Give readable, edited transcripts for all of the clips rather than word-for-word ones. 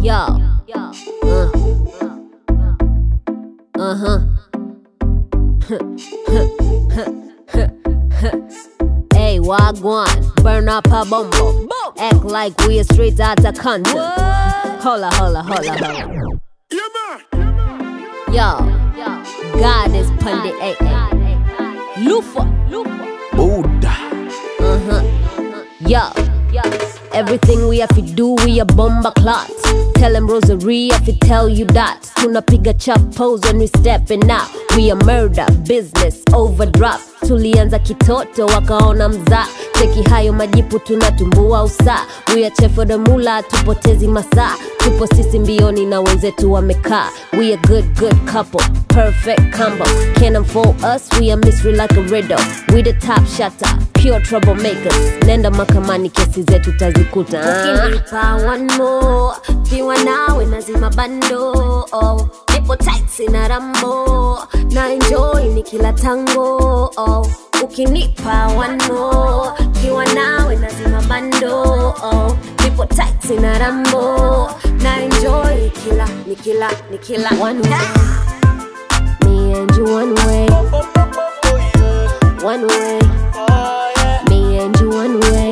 Yo. Hey, wagwan, burn up a bumbo. Act like we are straight out of Compton. Holla. Yo, God is Pundit A. Lufa. Buddha. Yo, everything we have to do, we a bomba clots. Tell them Rosary if it tell you that. Tunapiga chap pose when we stepping out. We a murder business overdrop. Tulianza kitoto wakaona mzaa. Cheki hayo majipu tunatumbua usaa. We a chef for the mula, tupotezi masaa. Tupo sisi mbioni na wenzetu wamekaa. We a good couple, perfect combo. Can't unfold us, we a mystery like a riddle. We the top shatter, pure troublemakers. Nenda makamani kesi zetu tazikuta. Ukinipa one more, kiwa nawe nazima bando. Nipo tight sina rambo, na enjoy ni kila tango. Ukinipa one more, kiwa nawe nazima bando. Nipo tight sina rambo, na enjoy ni kila one way. Me and you one way. One way. Me and you one way.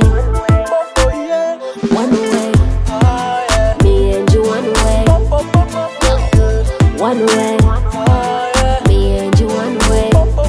One way. Me and you one way. One way. Me and you one way.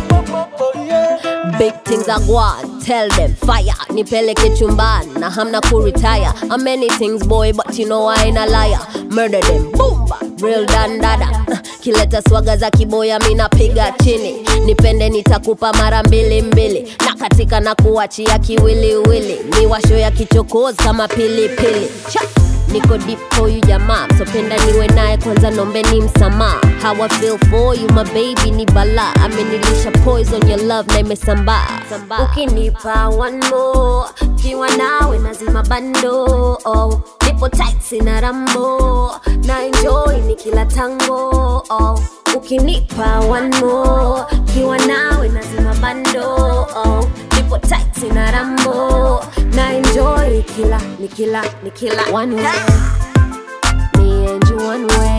Big things I want, tell them fire. Nipeleke chumbani na hamna kuretire. I'm many things boy, but you know I ain't a liar. Murder them, boom, real dandada. Kileta swaga za kiboya mina piga chini. Nipende nitakupa mara mbili. Na katika na kuachia kiwili. Ni washo ya kichokozi kama pilipili. Niko deep for you jamaa, so penda niwe naye kwanza nombe ni msamaha. How I feel for you my baby ni bala. Amenilisha poison your love na imesambaa. Ukinipa one more, kiwa nawe nazima bando. Nipo tight sina rambo, na enjoy ni kila tango. Ukinipa one more, kiwa nawe nazima bando. Nipo tight sina rambo, na enjoy ni kila one way. Me and you one way.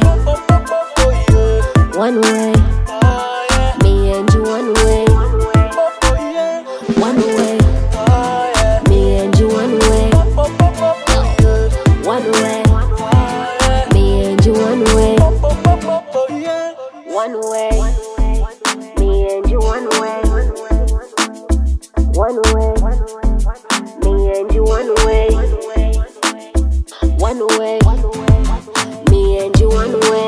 One way. Me and you one way. One way. Me and you one way. One way. Me and you one way. One way. Me and you one way. One way. Me and you one way. One way. Me and you one way.